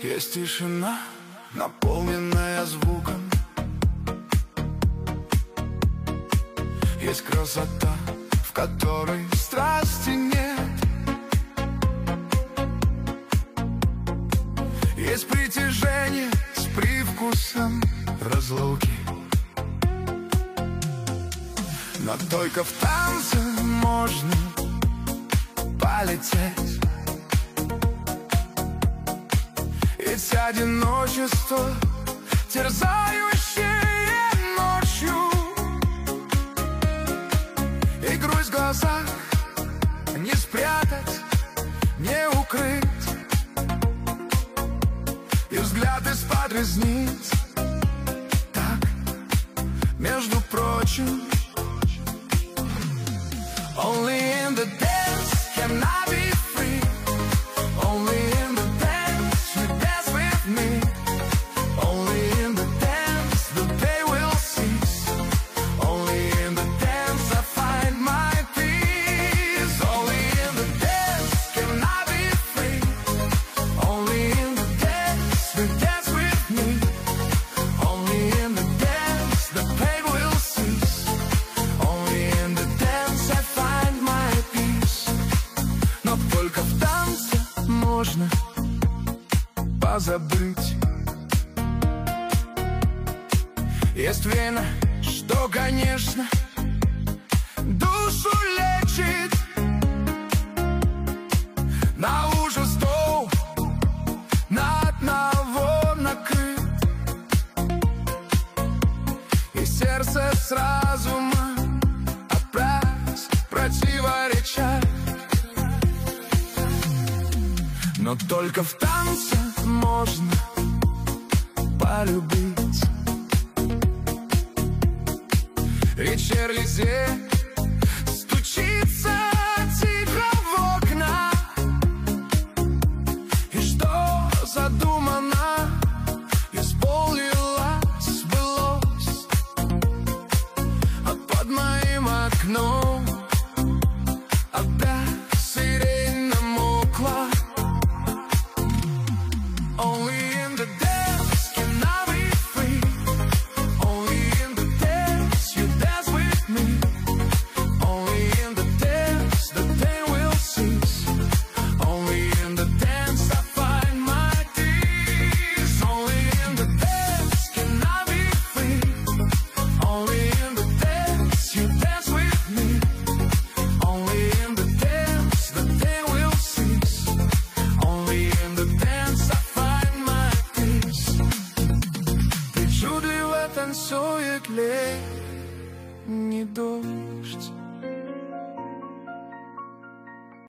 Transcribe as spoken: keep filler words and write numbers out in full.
Есть тишина, наполненная звуком. Есть красота, в которой страсти нет. Есть притяжение с привкусом разлуки. Но только в танце можно полететь. Ведь одиночество, терзающее ночью, и грусть в глазах не спрятать, не укрыть, и взгляд из-под ресниц. Так, между прочим, only in the dance can I be free. Only in the dance you dance with me. Only in the dance the pain will cease. Only in the dance I find my peace. Only in the dance can I be free. Only in the dance you dance with me. Only in the dance the pain will cease. Only in the dance I find my peace. Но только в танце можно позабыть. Есть время, что, конечно, душу лечит. На ужин стол на одного накрыт, и сердце с разумом отправить противоречать. Но только в танце можно полюбить. Вечер-лизе стучится тихо в окна, и что задумано исполнилось, сбылось. А под моим окном опять сирень намокла. Only in the dance can I be free. Only in the dance you dance with me. Only in the dance the pain will cease. Only in the dance I find my peace. Only in the dance can I be free. Only in the dance you dance with me. Only in the dance the pain will cease. Only in the dance I find my peace. Причудливо танцует летний дождь.